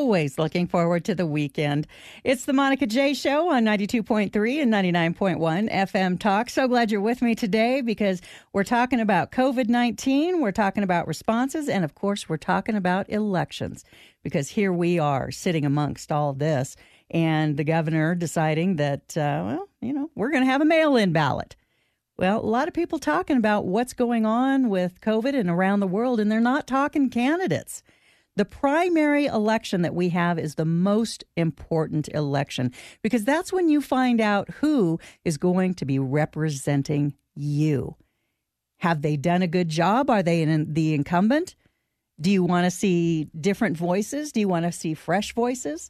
always looking forward to the weekend. It's the Monica J. Show on 92.3 and 99.1 FM Talk. So glad you're with me today because we're talking about COVID-19, we're talking about responses, and of course, we're talking about elections because here we are sitting amongst all this and the governor deciding that, we're going to have a mail-in ballot. Well, a lot of people talking about what's going on with COVID and around the world, and they're not talking candidates. The primary election that we have is the most important election because that's when you find out who is going to be representing you. Have they done a good job? Are they the incumbent? Do you want to see different voices? Do you want to see fresh voices?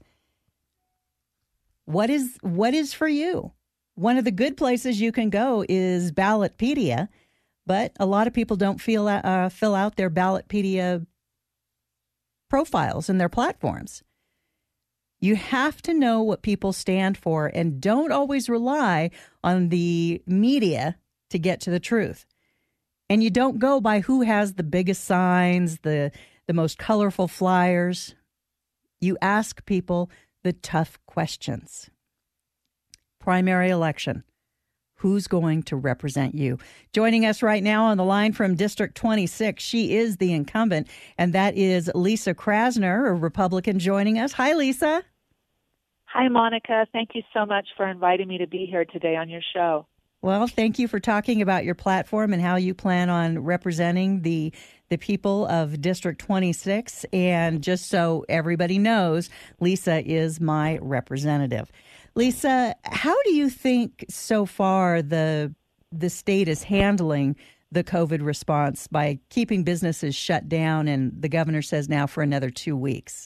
What is for you? One of the good places you can go is Ballotpedia, but a lot of people don't fill out their Ballotpedia profiles and their platforms. You have to know what people stand for and don't always rely on the media to get to the truth. And you don't go by who has the biggest signs, the most colorful flyers. You ask people the tough questions. Primary election. Who's going to represent you? Joining us right now on the line from District 26, she is the incumbent, and that is Lisa Krasner, a Republican, joining us. Hi, Lisa. Hi, Monica. Thank you so much for inviting me to be here today on your show. Well, thank you for talking about your platform and how you plan on representing the people of District 26. And just so everybody knows, Lisa is my representative. Lisa, how do you think so far the state is handling the COVID response by keeping businesses shut down, and the governor says now for another 2 weeks?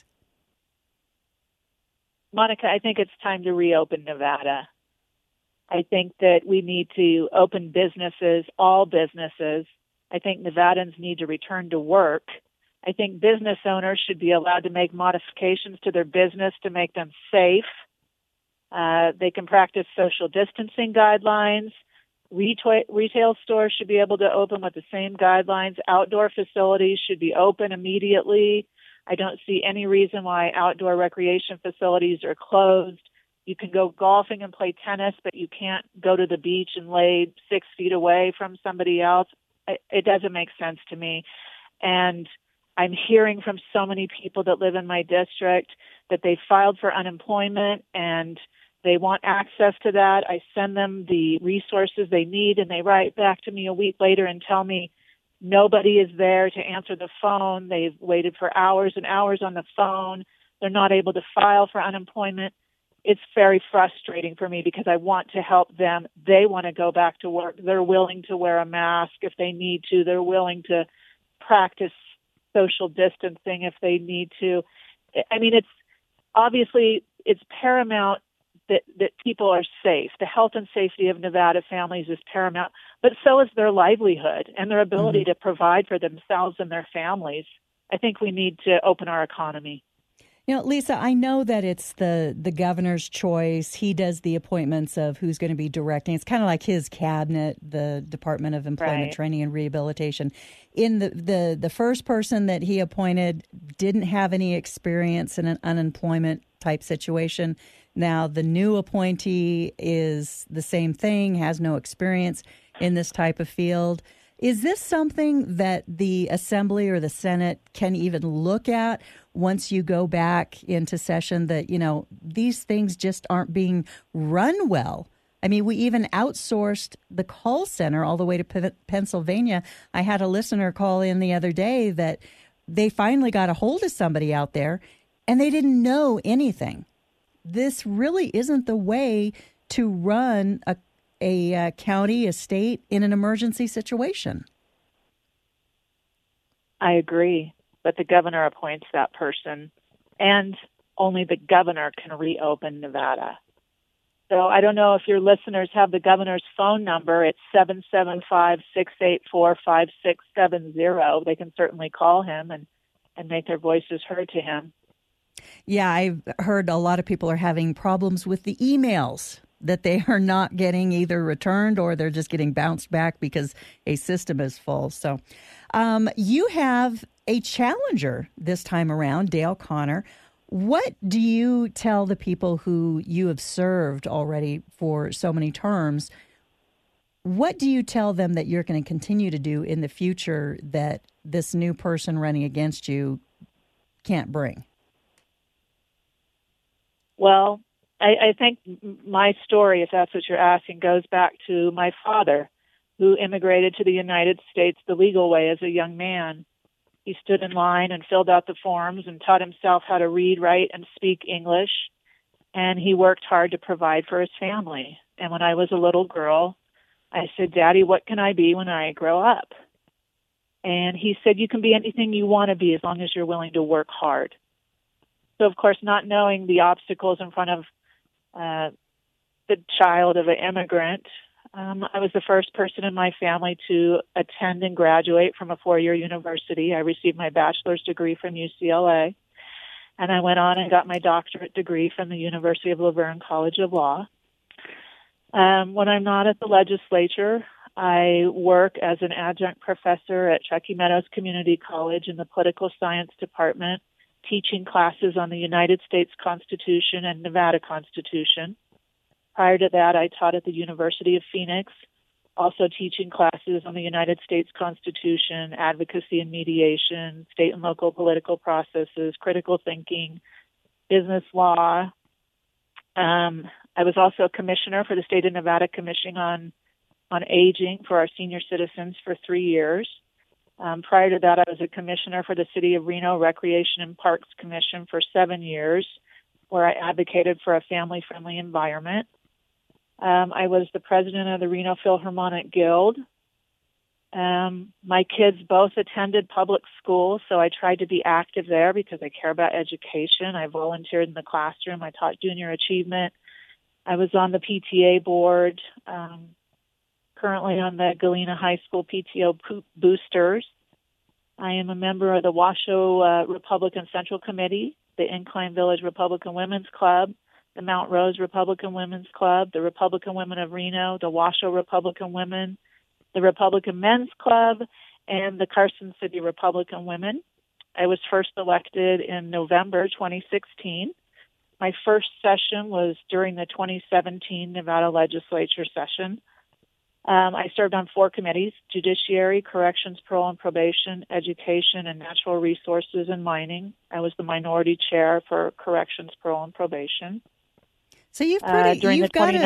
Monica, I think it's time to reopen Nevada. I think that we need to open businesses, all businesses. I think Nevadans need to return to work. I think business owners should be allowed to make modifications to their business to make them safe. They can practice social distancing guidelines. Retail stores should be able to open with the same guidelines. Outdoor facilities should be open immediately. I don't see any reason why outdoor recreation facilities are closed. You can go golfing and play tennis, but you can't go to the beach and lay 6 feet away from somebody else. It doesn't make sense to me. And I'm hearing from so many people that live in my district that they filed for unemployment and they want access to that. I send them the resources they need, and they write back to me a week later and tell me nobody is there to answer the phone. They've waited for hours and hours on the phone. They're not able to file for unemployment. It's very frustrating for me because I want to help them. They want to go back to work. They're willing to wear a mask if they need to. They're willing to practice social distancing if they need to. I mean, it's paramount that people are safe. The health and safety of Nevada families is paramount, but so is their livelihood and their ability to provide for themselves and their families. I think we need to open our economy. You know, Lisa, I know that it's the governor's choice. He does the appointments of who's going to be directing. It's kind of like his cabinet, the Department of Employment, Training, and Rehabilitation. In the first person that he appointed didn't have any experience in an unemployment type situation. Now, the new appointee is the same thing, has no experience in this type of field. Is this something that the Assembly or the Senate can even look at once you go back into session that, these things just aren't being run well? I mean, we even outsourced the call center all the way to Pennsylvania. I had a listener call in the other day that they finally got a hold of somebody out there and they didn't know anything. This really isn't the way to run a county, a state in an emergency situation. I agree, but the governor appoints that person, and only the governor can reopen Nevada. So I don't know if your listeners have the governor's phone number. It's 775-684-5670. They can certainly call him and make their voices heard to him. Yeah, I've heard a lot of people are having problems with the emails that they are not getting either returned or they're just getting bounced back because a system is full. So you have a challenger this time around, Dale Connor. What do you tell the people who you have served already for so many terms? What do you tell them that you're going to continue to do in the future that this new person running against you can't bring? Well, I think my story, if that's what you're asking, goes back to my father, who immigrated to the United States the legal way as a young man. He stood in line and filled out the forms and taught himself how to read, write, and speak English. And he worked hard to provide for his family. And when I was a little girl, I said, "Daddy, what can I be when I grow up?" And he said, "You can be anything you want to be as long as you're willing to work hard." So, of course, not knowing the obstacles in front of the child of an immigrant, I was the first person in my family to attend and graduate from a 4-year university. I received my bachelor's degree from UCLA, and I went on and got my doctorate degree from the University of Laverne College of Law. When I'm not at the legislature, I work as an adjunct professor at Truckee Meadows Community College in the Political Science Department, teaching classes on the United States Constitution and Nevada Constitution. Prior to that, I taught at the University of Phoenix, also teaching classes on the United States Constitution, advocacy and mediation, state and local political processes, critical thinking, business law. I was also a commissioner for the State of Nevada Commission on Aging for our senior citizens for 3 years. Prior to that, I was a commissioner for the City of Reno Recreation and Parks Commission for 7 years, where I advocated for a family-friendly environment. I was the president of the Reno Philharmonic Guild. My kids both attended public school, so I tried to be active there because I care about education. I volunteered in the classroom. I taught junior achievement. I was on the PTA board, currently on the Galena High School PTO Boosters. I am a member of the Washoe Republican Central Committee, the Incline Village Republican Women's Club, the Mount Rose Republican Women's Club, the Republican Women of Reno, the Washoe Republican Women, the Republican Men's Club, and the Carson City Republican Women. I was first elected in November 2016. My first session was during the 2017 Nevada legislature session. I served on 4 committees: Judiciary, Corrections, Parole and Probation, Education, and Natural Resources and Mining. I was the minority chair for Corrections, Parole and Probation. So you've got I a was going to tell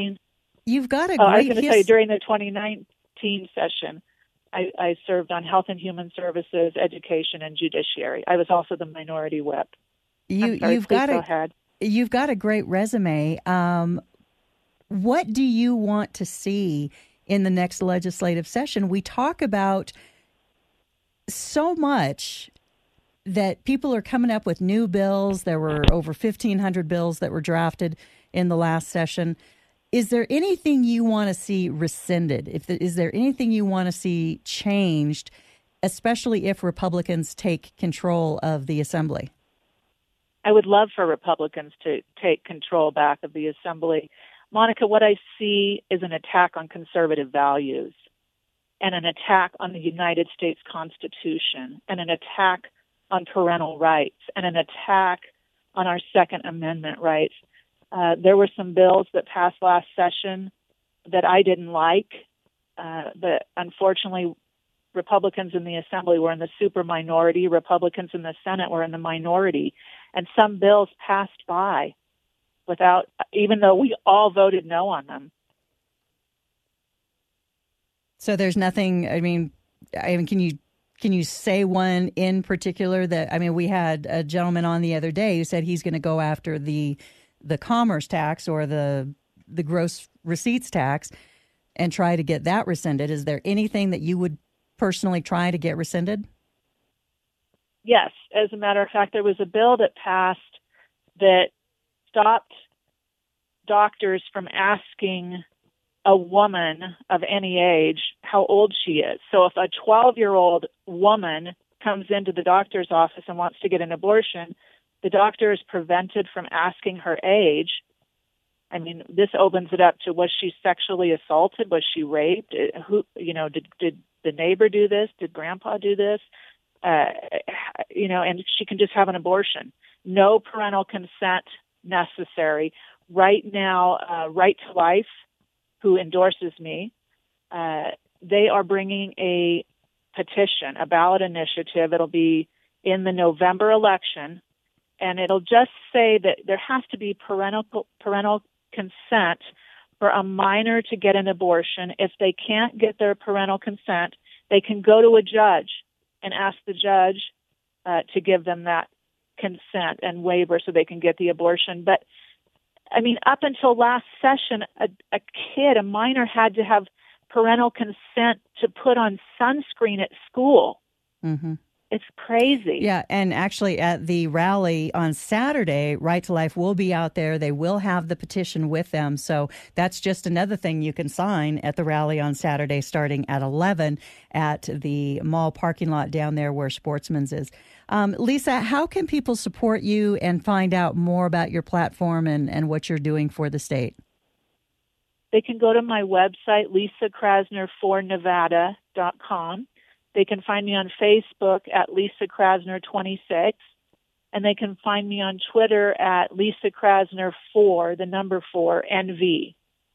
you, during the 2019 session, I served on Health and Human Services, Education, and Judiciary. I was also the minority whip. You've got a great resume. What do you want to see in the next legislative session? We talk about so much that people are coming up with new bills. There were over 1,500 bills that were drafted in the last session. Is there anything you want to see rescinded? Is there anything you want to see changed, especially if Republicans take control of the Assembly? I would love for Republicans to take control back of the Assembly. Monica, what I see is an attack on conservative values and an attack on the United States Constitution and an attack on parental rights and an attack on our Second Amendment rights. There were some bills that passed last session that I didn't like, but unfortunately, Republicans in the Assembly were in the super minority. Republicans in the Senate were in the minority. And some bills passed by even though we all voted no on them. So there's nothing, can you say one in particular we had a gentleman on the other day who said he's going to go after the commerce tax or the gross receipts tax and try to get that rescinded. Is there anything that you would personally try to get rescinded? Yes. As a matter of fact, there was a bill that passed that stopped doctors from asking a woman of any age how old she is. So if a 12-year-old woman comes into the doctor's office and wants to get an abortion, the doctor is prevented from asking her age. I mean, this opens it up to, was she sexually assaulted? Was she raped? Did the neighbor do this? Did grandpa do this? and she can just have an abortion. No parental consent necessary. Right now, Right to Life, who endorses me, they are bringing a petition, a ballot initiative. It'll be in the November election, and it'll just say that there has to be parental consent for a minor to get an abortion. If they can't get their parental consent, they can go to a judge and ask the judge to give them that consent and waiver so they can get the abortion. But, I mean, up until last session, a minor had to have parental consent to put on sunscreen at school. Mm-hmm. It's crazy. Yeah, and actually at the rally on Saturday, Right to Life will be out there. They will have the petition with them. So that's just another thing you can sign at the rally on Saturday starting at 11 at the mall parking lot down there where Sportsman's is. Lisa, how can people support you and find out more about your platform and what you're doing for the state? They can go to my website, lisakrasner4nevada.com. They can find me on Facebook at Lisa Krasner 26, and they can find me on Twitter at Lisa Krasner 4, the number 4, NV.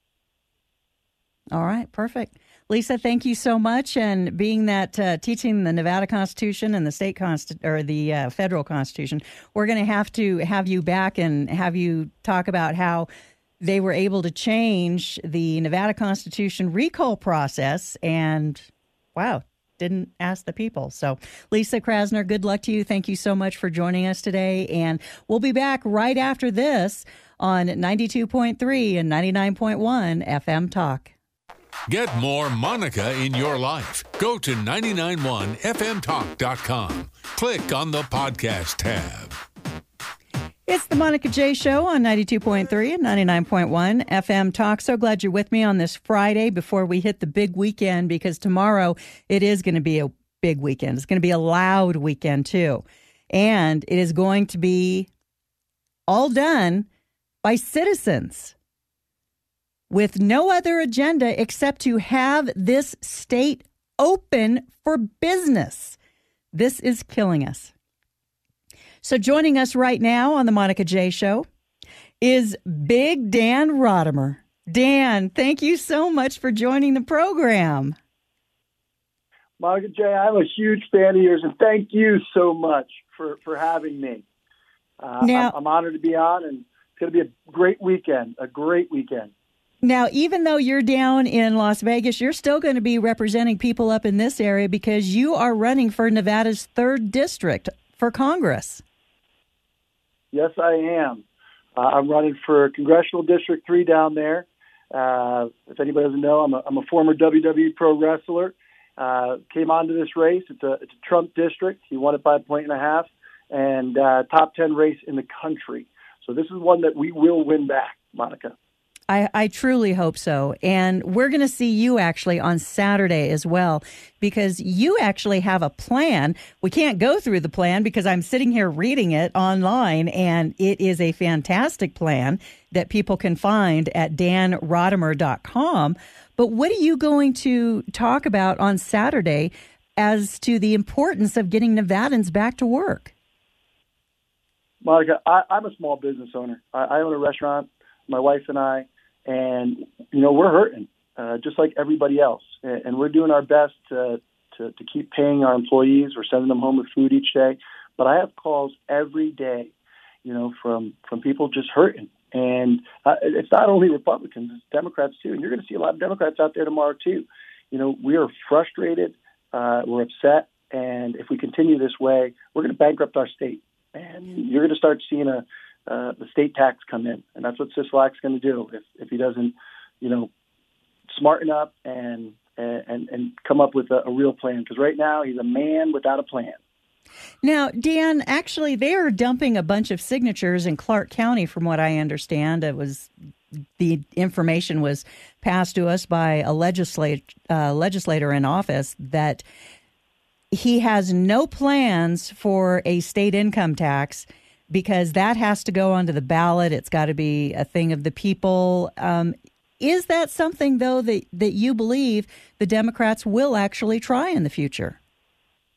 All right, perfect. Lisa, thank you so much. And being that teaching the Nevada Constitution and the state or the federal Constitution, we're going to have you back and have you talk about how they were able to change the Nevada Constitution recall process and, wow, didn't ask the people. So, Lisa Krasner, good luck to you. Thank you so much for joining us today. And we'll be back right after this on 92.3 and 99.1 FM Talk. Get more Monica in your life. Go to 991fmtalk.com. Click on the podcast tab. It's the Monica J. Show on 92.3 and 99.1 FM Talk. So glad you're with me on this Friday before we hit the big weekend, because tomorrow it is going to be a big weekend. It's going to be a loud weekend, too. And it is going to be all done by citizens with no other agenda except to have this state open for business. This is killing us. So joining us right now on the Monica J. Show is Big Dan Rodimer. Dan, thank you so much for joining the program. Monica J., I'm a huge fan of yours, and thank you so much for having me. I'm honored to be on, and it's going to be a great weekend. Now, even though you're down in Las Vegas, you're still going to be representing people up in this area because you are running for Nevada's 3rd District for Congress. Yes, I am. I'm running for Congressional District 3 down there. If anybody doesn't know, I'm a former WWE pro wrestler. Came onto this race. It's a Trump district. He won it by 1.5 points, and top 10 race in the country. So this is one that we will win back, Monica. I truly hope so. And we're going to see you actually on Saturday as well, because you actually have a plan. We can't go through the plan because I'm sitting here reading it online, and it is a fantastic plan that people can find at danrodimer.com. But what are you going to talk about on Saturday as to the importance of getting Nevadans back to work? Monica, I'm a small business owner. I own a restaurant, my wife and I. And, we're hurting, just like everybody else. And we're doing our best to keep paying our employees. We're sending them home with food each day. But I have calls every day, from people just hurting. And it's not only Republicans, it's Democrats, too. And you're going to see a lot of Democrats out there tomorrow, too. We are frustrated. We're upset. And if we continue this way, we're going to bankrupt our state. And you're going to start seeing the state tax come in, and that's what Sisolak's going to do if he doesn't, smarten up and come up with a real plan. Because right now he's a man without a plan. Now, Dan, actually, they are dumping a bunch of signatures in Clark County, from what I understand. The information was passed to us by a legislator in office that he has no plans for a state income tax, because that has to go onto the ballot. It's got to be a thing of the people. Is that something, though, that you believe the Democrats will actually try in the future?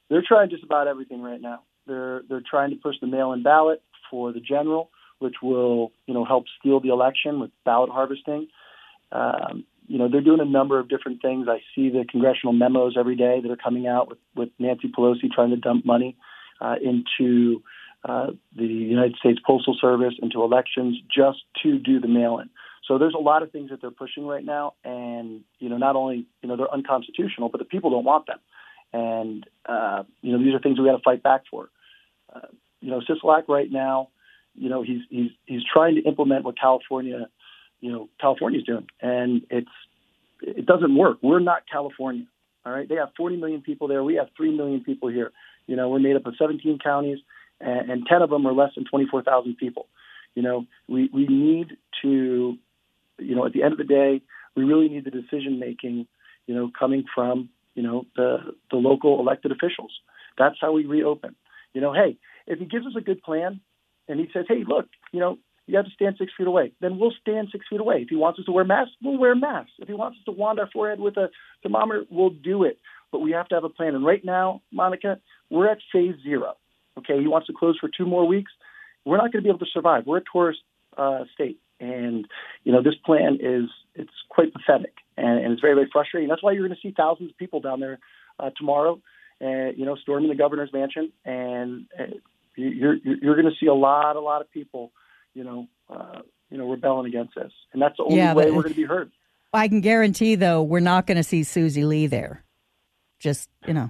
They're trying just about everything right now. They're trying to push the mail-in ballot for the general, which will, help steal the election with ballot harvesting. They're doing a number of different things. I see the congressional memos every day that are coming out with Nancy Pelosi trying to dump money into the United States Postal Service, into elections, just to do the mail-in. So there's a lot of things that they're pushing right now, and not only they're unconstitutional, but the people don't want them, and these are things we got to fight back for. Sisolak right now, he's trying to implement what California's doing, and it doesn't work. We're not California, all right? They have 40 million people there. We have 3 million people here. We're made up of 17 counties, and 10 of them are less than 24,000 people. We need to, at the end of the day, we really need the decision making, coming from, the local elected officials. That's how we reopen. Hey, if he gives us a good plan and he says, hey, look, you have to stand 6 feet away, then we'll stand 6 feet away. If he wants us to wear masks, we'll wear masks. If he wants us to wand our forehead with a thermometer, we'll do it. But we have to have a plan. And right now, Monica, we're at phase 0. Okay, he wants to close for 2 more weeks. We're not going to be able to survive. We're a tourist state. And, this plan it's quite pathetic. And it's very, very frustrating. That's why you're going to see thousands of people down there tomorrow, storming the governor's mansion. And you're going to see a lot of people, rebelling against this. And that's the only way we're going to be heard. I can guarantee, though, we're not going to see Susie Lee there. Just, No,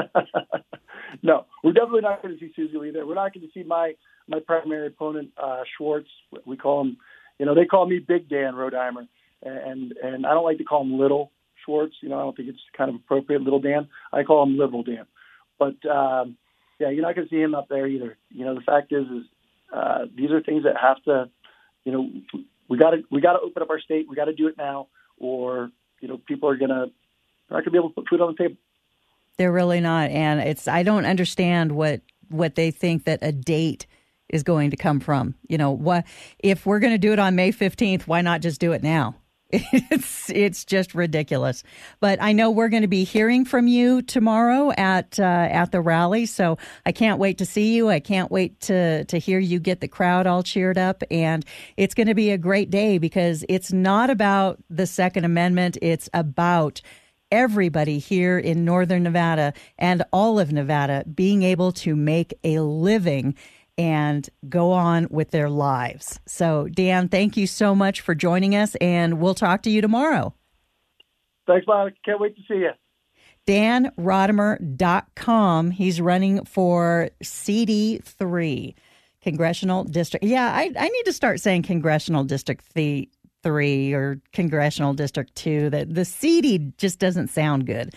we're definitely not going to see Susie Lee there. We're not going to see my primary opponent, Schwartz. We call him, they call me Big Dan Rodheimer. And I don't like to call him Little Schwartz. I don't think it's kind of appropriate, Little Dan. I call him Liberal Dan. But, you're not going to see him up there either. The fact is these are things that have to, we got to open up our state. We got to do it now, or people are not going to be able to put food on the table. They're really not, and I don't understand what they think that a date is going to come from. What if we're going to do it on May 15th? Why not just do it now? It's just ridiculous. But I know we're going to be hearing from you tomorrow at the rally, so I can't wait to see you. I can't wait to hear you get the crowd all cheered up, and it's going to be a great day because it's not about the Second Amendment. It's about everybody here in Northern Nevada and all of Nevada being able to make a living and go on with their lives. So, Dan, thank you so much for joining us, and we'll talk to you tomorrow. Thanks, Monica. Can't wait to see you. DanRodimer.com. He's running for CD3, Congressional District. Yeah, I need to start saying Congressional District 3 or Congressional District 2. The CD just doesn't sound good.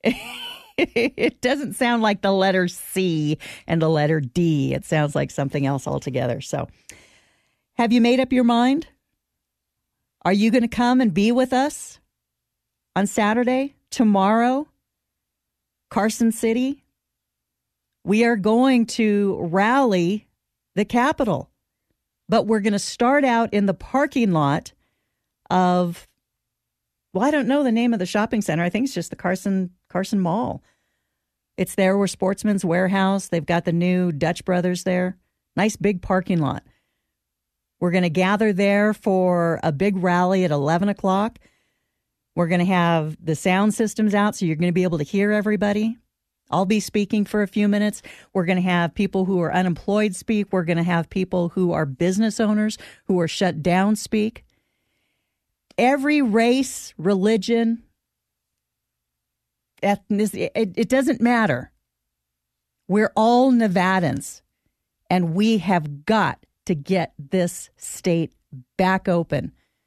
It doesn't sound like the letter C and the letter D. It sounds like something else altogether. So, have you made up your mind? Are you going to come and be with us on Saturday, tomorrow, Carson City? We are going to rally the Capitol, but we're going to start out in the parking lot of, I don't know the name of the shopping center. I think it's just the Carson Mall. It's there where Sportsman's Warehouse. They've got the new Dutch Brothers there. Nice big parking lot. We're going to gather there for a big rally at 11 o'clock. We're going to have the sound systems out, so you're going to be able to hear everybody. I'll be speaking for a few minutes. We're going to have people who are unemployed speak. We're going to have people who are business owners who are shut down speak. Every race, religion, ethnicity, it doesn't matter. We're all Nevadans, and we have got to get this state back open.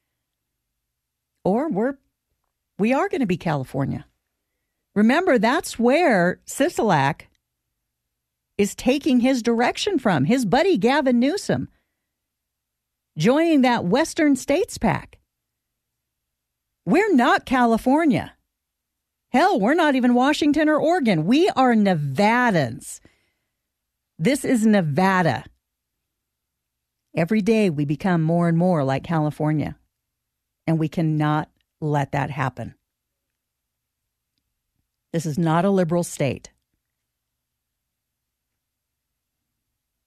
Or we are going to be California. Remember, that's where Sisolak is taking his direction from. His buddy Gavin Newsom joining that Western States Pact. We're not California. Hell, we're not even Washington or Oregon. We are Nevadans. This is Nevada. Every day we become more and more like California, and we cannot let that happen. This is not a liberal state.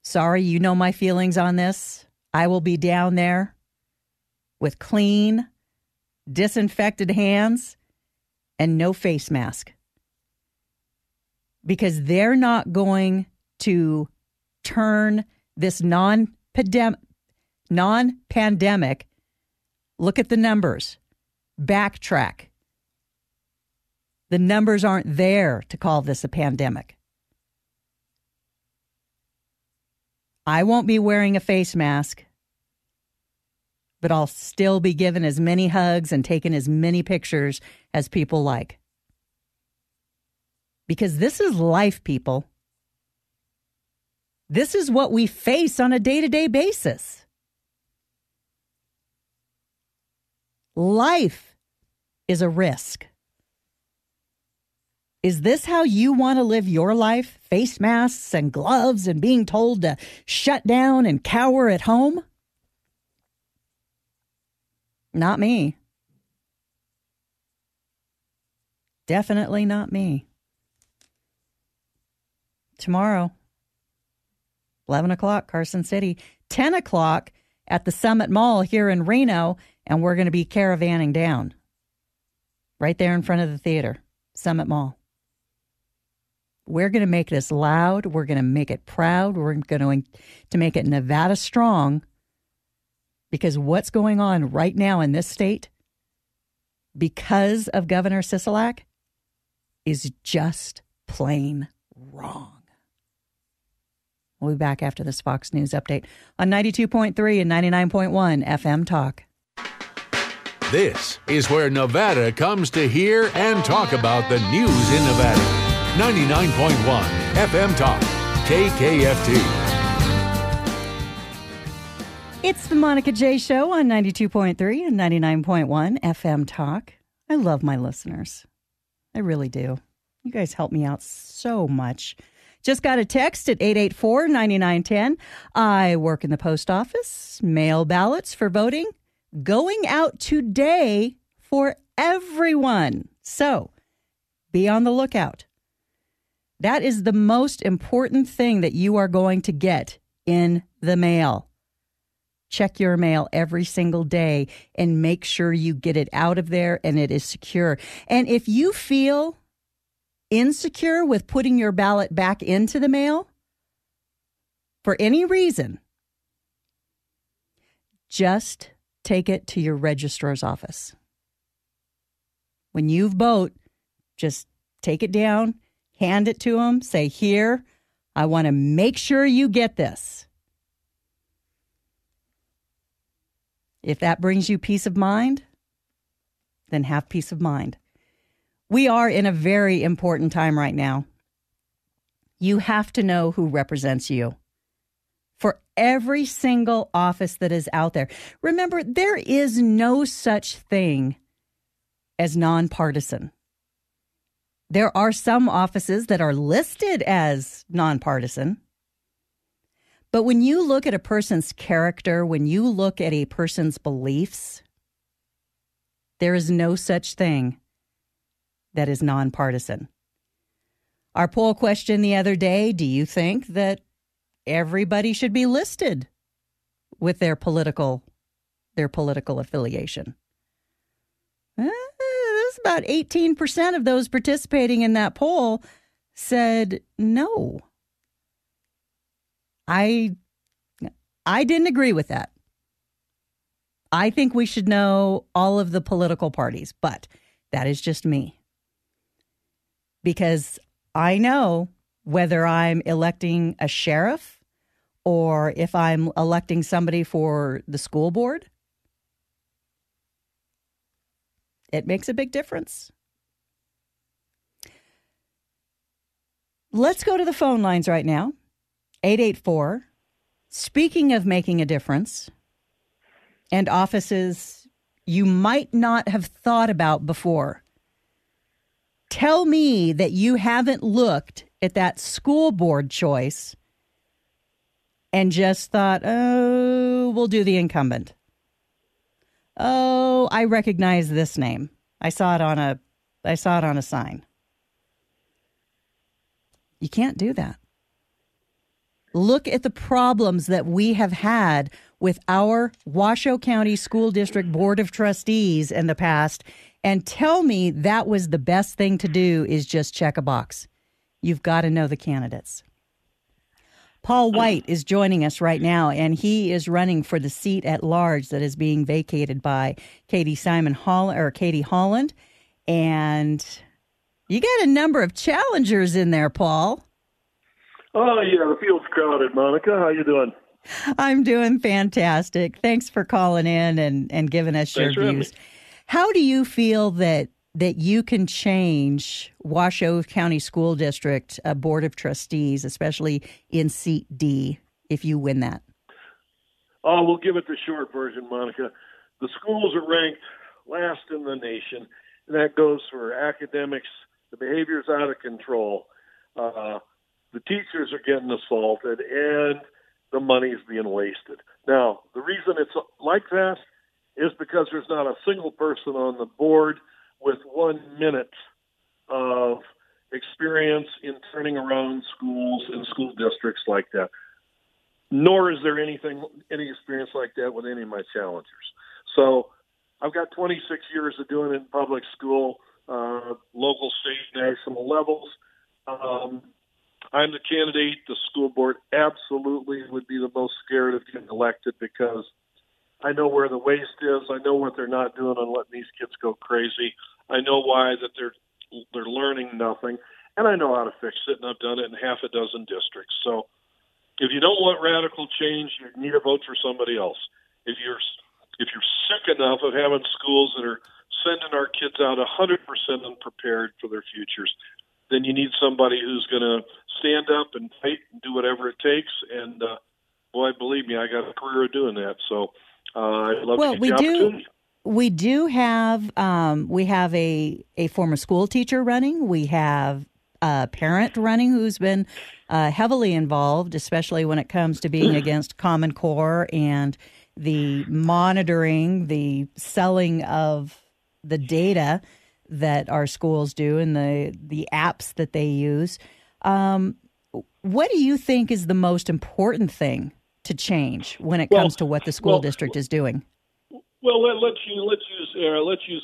Sorry, you know my feelings on this. I will be down there with clean, disinfected hands and no face mask. Because they're not going to turn this non-pandemic, look at the numbers, backtrack. The numbers aren't there to call this a pandemic. I won't be wearing a face mask, but I'll still be given as many hugs and taking as many pictures as people like. Because this is life, people. This is what we face on a day-to-day basis. Life is a risk. Is this how you want to live your life? Face masks and gloves and being told to shut down and cower at home? Not me. Definitely not me. Tomorrow, 11 o'clock, Carson City, 10 o'clock at the Summit Mall here in Reno, and we're going to be caravanning down right there in front of the theater, Summit Mall. We're going to make this loud. We're going to make it proud. We're going to make it Nevada strong, because what's going on right now in this state, because of Governor Sisolak, is just plain wrong. We'll be back after this Fox News update on 92.3 and 99.1 FM Talk. This is where Nevada comes to hear and talk about the news in Nevada. 99.1 FM Talk, KKFT. It's the Monica J. Show on 92.3 and 99.1 FM Talk. I love my listeners. I really do. You guys help me out so much. Just got a text at 884-9910. I work in the post office. Mail ballots for voting going out today for everyone. So be on the lookout. That is the most important thing that you are going to get in the mail. Check your mail every single day and make sure you get it out of there and it is secure. And if you feel insecure with putting your ballot back into the mail for any reason, just take it to your registrar's office. When you vote, just take it down, hand it to them, say, here, I want to make sure you get this. If that brings you peace of mind, then have peace of mind. We are in a very important time right now. You have to know who represents you for every single office that is out there. Remember, there is no such thing as nonpartisan. There are some offices that are listed as nonpartisan. But when you look at a person's character, when you look at a person's beliefs, there is no such thing that is nonpartisan. Our poll question the other day, do you think that everybody should be listed with their political affiliation? About 18% of those participating in that poll said no. I didn't agree with that. I think we should know all of the political parties, but that is just me. Because I know whether I'm electing a sheriff or if I'm electing somebody for the school board, it makes a big difference. Let's go to the phone lines right now. 884. Speaking of making a difference and offices you might not have thought about before, tell me that you haven't looked at that school board choice and just thought, oh, we'll do the incumbent. Oh, I recognize this name. I saw it on a sign. You can't do that. look at the problems that we have had with our Washoe County School District Board of Trustees in the past and tell me that was the best thing to do is just check a box. You've got to know the candidates. Paul White is joining us right now, and he is running for the seat at large that is being vacated by Katie Holland. And you got a number of challengers in there, Paul. Oh, yeah, the field's crowded, Monica. How you doing? I'm doing fantastic. Thanks for calling in and giving us your views. How do you feel that you can change Washoe County School District Board of Trustees, especially in seat D, if you win that? Oh, we'll give it the short version, Monica. The schools are ranked last in the nation, and that goes for academics. The behavior's out of control. The teachers are getting assaulted, and the money's being wasted. Now, the reason it's like that is because there's not a single person on the board with 1 minute of experience in turning around schools and school districts like that. Nor is there any experience like that with any of my challengers. So I've got 26 years of doing it in public school, local, state, national levels. I'm the candidate. The school board absolutely would be the most scared of getting elected because I know where the waste is. I know what they're not doing on letting these kids go crazy. I know why that they're learning nothing, and I know how to fix it, and I've done it in half a dozen districts. So if you don't want radical change, you need to vote for somebody else. If you're sick enough of having schools that are sending our kids out 100% unprepared for their futures, then you need somebody who's going to stand up and fight and do whatever it takes. And boy, believe me, I got a career of doing that. So I'd love to get the opportunity. We do have a former school teacher running. We have a parent running who's been heavily involved, especially when it comes to being against Common Core and the monitoring, the selling of the data that our schools do and the apps that they use. What do you think is the most important thing to change when it comes to what the school district is doing? Well, let's use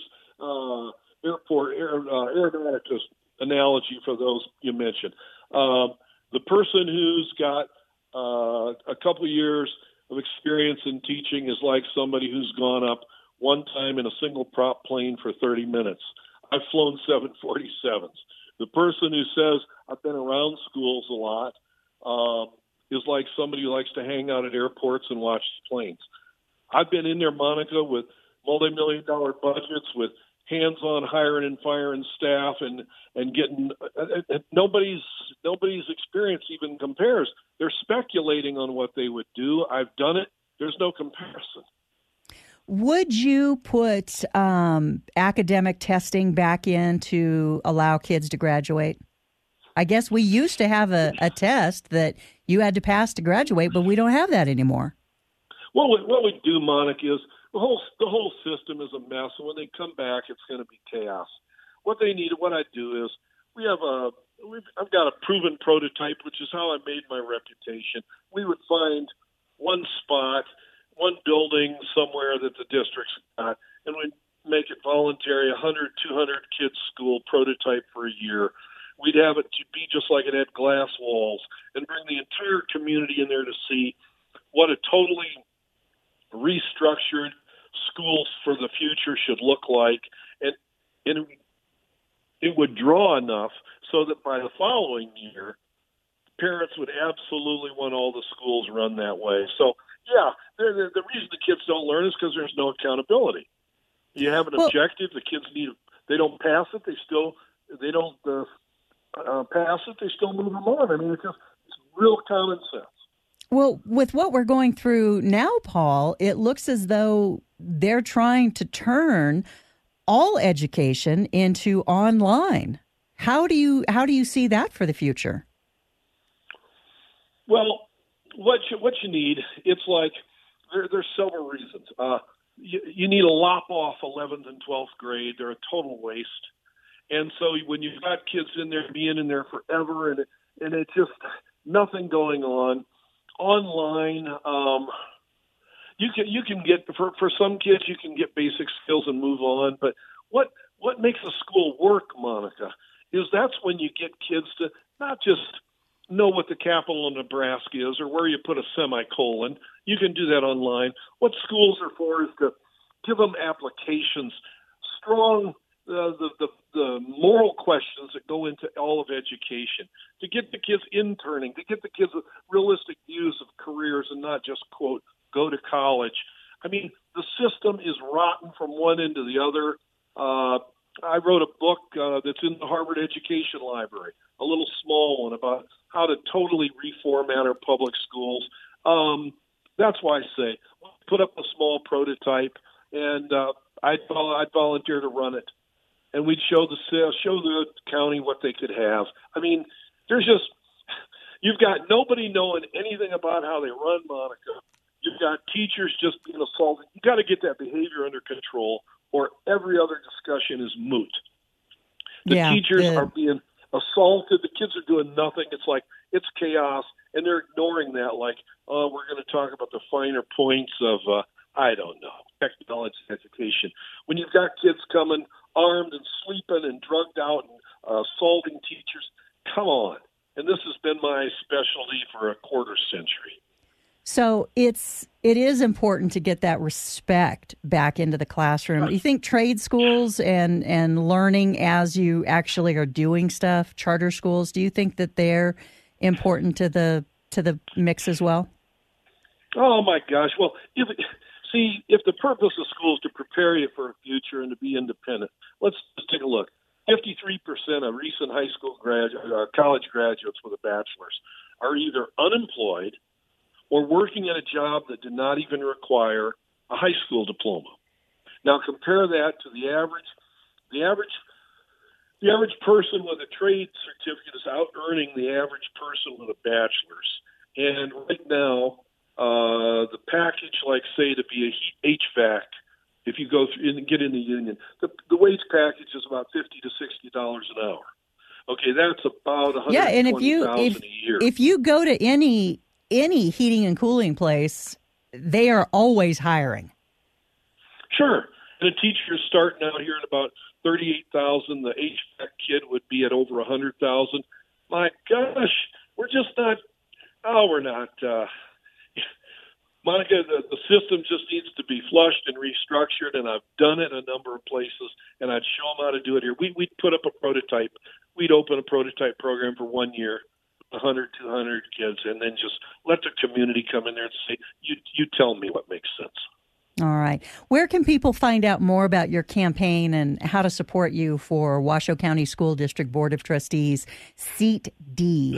aeronautics analogy for those you mentioned. The person who's got a couple years of experience in teaching is like somebody who's gone up one time in a single prop plane for 30 minutes. I've flown 747s. The person who says, I've been around schools a lot, is like somebody who likes to hang out at airports and watch planes. I've been in there, Monica, with multi-million-dollar budgets, with hands-on hiring and firing staff, and getting nobody's experience even compares. They're speculating on what they would do. I've done it. There's no comparison. Would you put academic testing back in to allow kids to graduate? I guess we used to have a test that you had to pass to graduate, but we don't have that anymore. What we do, Monica, is the whole system is a mess, and when they come back, it's going to be chaos. What I do is I've got a proven prototype, which is how I made my reputation. We would find one spot, one building somewhere that the district's got, and we'd make it voluntary, 100, 200 kids school prototype for a year. We'd have it to be just like it had glass walls and bring the entire community in there to see what a totally restructured schools for the future should look like. And it would draw enough so that by the following year, parents would absolutely want all the schools run that way. So, yeah, the reason the kids don't learn is because there's no accountability. You have an objective. The kids they don't pass it. They don't pass it. They still move them on. I mean, it's real common sense. Well, with what we're going through now, Paul, it looks as though they're trying to turn all education into online. How do you see that for the future? Well, what you need, it's like there's several reasons. You need to lop off 11th and 12th grade. They're a total waste. And so when you've got kids in there being in there forever and it's just nothing going on, online, you can get for some kids you can get basic skills and move on. But what makes a school work, Monica, is that's when you get kids to not just know what the capital of Nebraska is or where you put a semicolon. You can do that online. What schools are for is to give them applications, strong the moral questions that go into all of education, to get the kids interning, to get the kids with realistic views of careers and not just, quote, go to college. I mean, the system is rotten from one end to the other. I wrote a book that's in the Harvard Education Library, a little small one about how to totally reformat our public schools. That's why I say put up a small prototype, and I'd volunteer to run it, and we'd show the county what they could have. I mean, you've got nobody knowing anything about how they run, Monica. You've got teachers just being assaulted. You got to get that behavior under control, or every other discussion is moot. The teachers are being assaulted. The kids are doing nothing. It's like it's chaos, and they're ignoring that. Like, oh, we're going to talk about the finer points of I don't know, technology education. When you've got kids coming armed and sleeping and drugged out and assaulting teachers, come on. And this has been my specialty for a quarter century. So it is important to get that respect back into the classroom. Right. You think trade schools and learning as you actually are doing stuff, charter schools, do you think that they're important to the mix as well? Oh my gosh! Well, if the purpose of school is to prepare you for a future and to be independent, let's just take a look. 53% of recent high school college graduates with a bachelor's are either unemployed or working at a job that did not even require a high school diploma. Now compare that to the average. The average person with a trade certificate is out earning the average person with a bachelor's. And right now, the package, like say to be a HVAC, if you go through and get in the union, the wage package is about $50 to $60 an hour. Okay, that's about $120,000 a year. If you go to any heating and cooling place, they are always hiring. Sure. And a teacher is starting out here at about $38,000. The HVAC kid would be at over $100,000. My gosh, we're just not. Oh, we're not. Monica, the system just needs to be flushed and restructured, and I've done it a number of places, and I'd show them how to do it here. We'd put up a prototype. We'd open a prototype program for 1 year. 100, 200 kids, and then just let the community come in there and say, you tell me what makes sense. All right. Where can people find out more about your campaign and how to support you for Washoe County School District Board of Trustees, Seat D?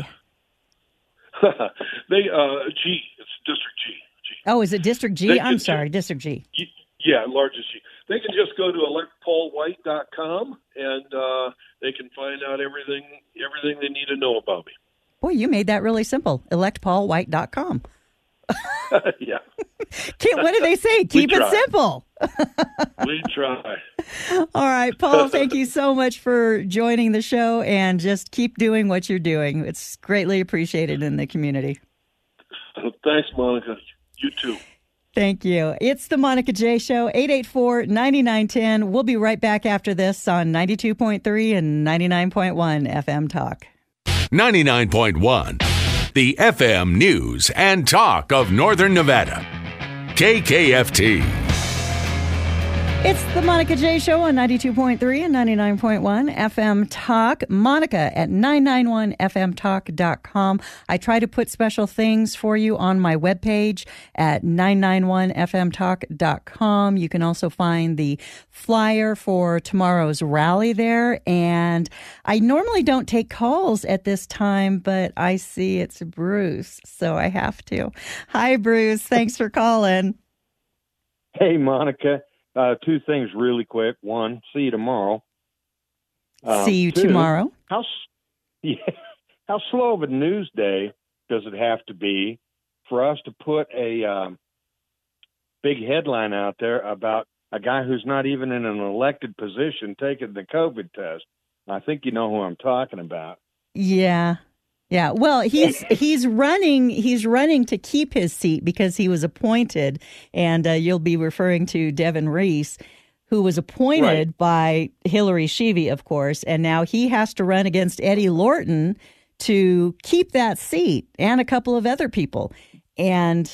It's District G. Oh, is it District G? I'm sorry, District G. Yeah, largest G. They can just go to electpaulwhite.com, and they can find out everything they need to know about me. Boy, you made that really simple. electpaulwhite.com. Yeah. What do they say? Keep it simple. We try. All right, Paul, thank you so much for joining the show, and just keep doing what you're doing. It's greatly appreciated in the community. Thanks, Monica. You too. Thank you. It's the Monica J. Show, 884-9910. We'll be right back after this on 92.3 and 99.1 FM Talk. 99.1, the FM News and Talk of Northern Nevada. KKFT. It's the Monica J. Show on 92.3 and 99.1 FM Talk. Monica at 991fmtalk.com. I try to put special things for you on my webpage at 991fmtalk.com. You can also find the flyer for tomorrow's rally there. And I normally don't take calls at this time, but I see it's Bruce, so I have to. Hi, Bruce. Thanks for calling. Hey, Monica. Two things really quick. One, see you tomorrow. See you tomorrow. How slow of a news day does it have to be for us to put a big headline out there about a guy who's not even in an elected position taking the COVID test? I think you know who I'm talking about. Yeah. Yeah, well, he's running to keep his seat because he was appointed, and you'll be referring to Devin Reese, who was appointed by Hillary Schieve, of course, and now he has to run against Eddie Lorton to keep that seat and a couple of other people. And,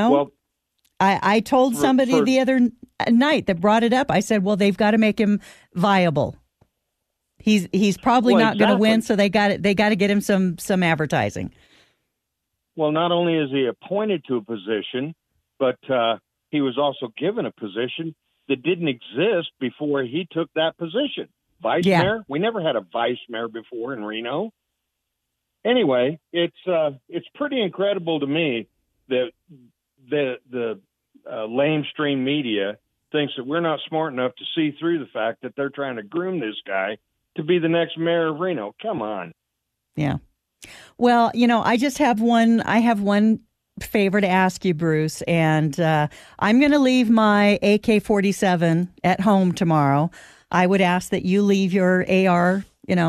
I told somebody the other night that brought it up, I said, well, they've got to make him viable. He's probably not going to win, so they got to get him some advertising. Well, not only is he appointed to a position, but he was also given a position that didn't exist before he took that position. Vice mayor? We never had a vice mayor before in Reno. Anyway, it's pretty incredible to me that the lamestream media thinks that we're not smart enough to see through the fact that they're trying to groom this guy to be the next mayor of Reno. Come on. Yeah. Well, I have one favor to ask you, Bruce, and I'm going to leave my AK-47 at home tomorrow. I would ask that you leave your AR,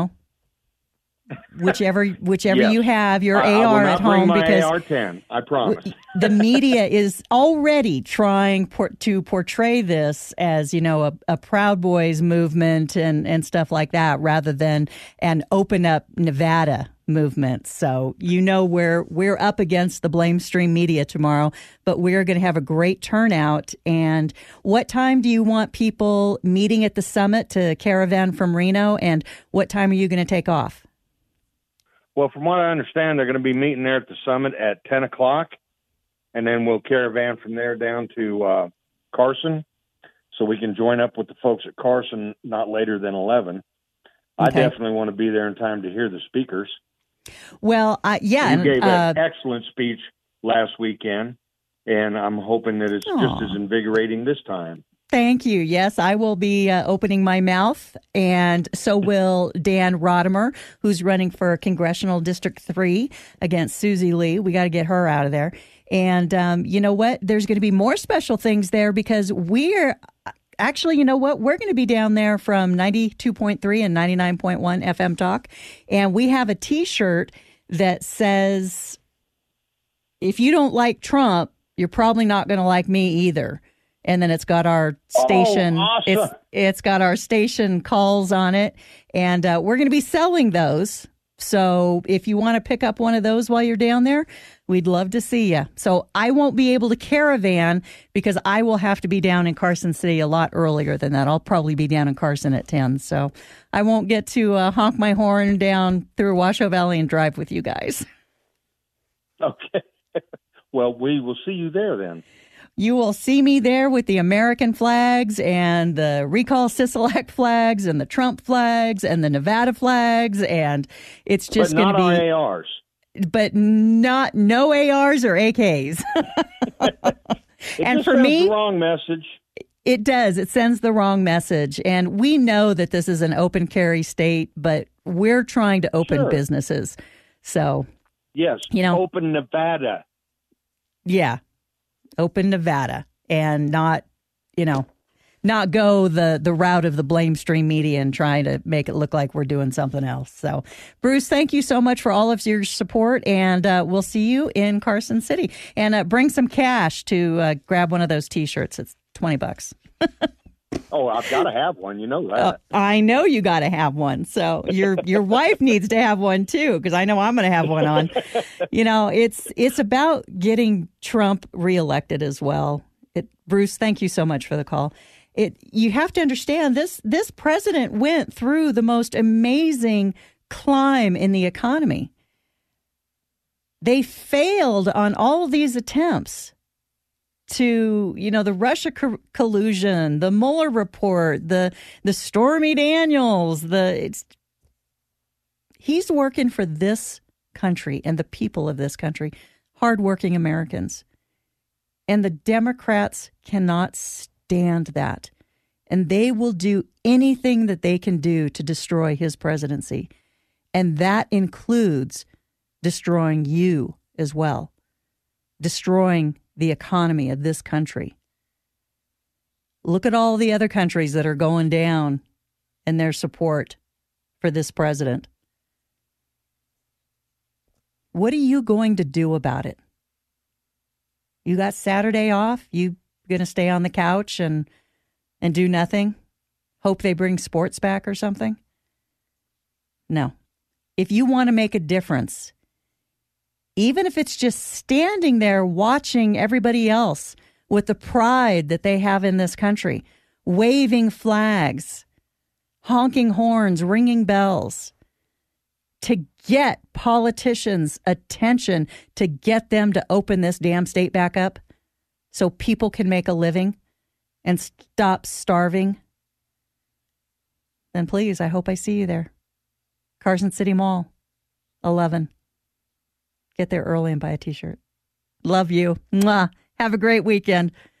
whichever yes. You have your AR at home, because AR-10, I promise. The media is already trying to portray this as, a Proud Boys movement and stuff like that, rather than an Open Up Nevada movement. So, we're up against the Blamestream media tomorrow, but we're going to have a great turnout. And what time do you want people meeting at the summit to caravan from Reno? And what time are you going to take off? Well, from what I understand, they're going to be meeting there at the summit at 10 o'clock, and then we'll caravan from there down to Carson, so we can join up with the folks at Carson not later than 11. Okay. I definitely want to be there in time to hear the speakers. Well, You gave an excellent speech last weekend, and I'm hoping that it's just as invigorating this time. Thank you. Yes, I will be opening my mouth, and so will Dan Rodimer, who's running for Congressional District 3 against Susie Lee. We got to get her out of there. And you know what? There's going to be more special things there, because we're actually, we're going to be down there from 92.3 and 99.1 FM Talk, and we have a T-shirt that says, if you don't like Trump, you're probably not going to like me either. And then it's got our station. Awesome. It's got our station calls on it, and we're going to be selling those. So if you want to pick up one of those while you're down there, we'd love to see you. So I won't be able to caravan because I will have to be down in Carson City a lot earlier than that. I'll probably be down in Carson at 10. So I won't get to honk my horn down through Washoe Valley and drive with you guys. Okay. Well, we will see you there then. You will see me there with the American flags and the Recall Sisolak flags and the Trump flags and the Nevada flags, and it's just going to be not our ARs. But no ARs or AKs. And for me, the wrong message. It does. It sends the wrong message, and we know that this is an open carry state, but we're trying to open businesses. So yes, open Nevada. Yeah. Open Nevada, and not go the route of the Blamestream media and trying to make it look like we're doing something else. So, Bruce, thank you so much for all of your support, and we'll see you in Carson City. And bring some cash to grab one of those T-shirts. It's $20. Oh, I've got to have one. You know that. I know you got to have one. So your wife needs to have one too, because I know I'm going to have one on. It's about getting Trump reelected as well. Bruce, thank you so much for the call. You have to understand this president went through the most amazing climb in the economy. They failed on all of these attempts to, the Russia collusion, the Mueller report, the Stormy Daniels, he's working for this country and the people of this country, hardworking Americans. And the Democrats cannot stand that. And they will do anything that they can do to destroy his presidency. And that includes destroying you as well, destroying the economy of this country. Look at all the other countries that are going down in their support for this president. What are you going to do about it? You got Saturday off? You going to stay on the couch and do nothing? Hope they bring sports back or something? No. If you want to make a difference, even if it's just standing there watching everybody else with the pride that they have in this country, waving flags, honking horns, ringing bells, to get politicians' attention, to get them to open this damn state back up so people can make a living and stop starving, then please, I hope I see you there. Carson City Mall, 11. Get there early and buy a T-shirt. Love you. Mwah. Have a great weekend.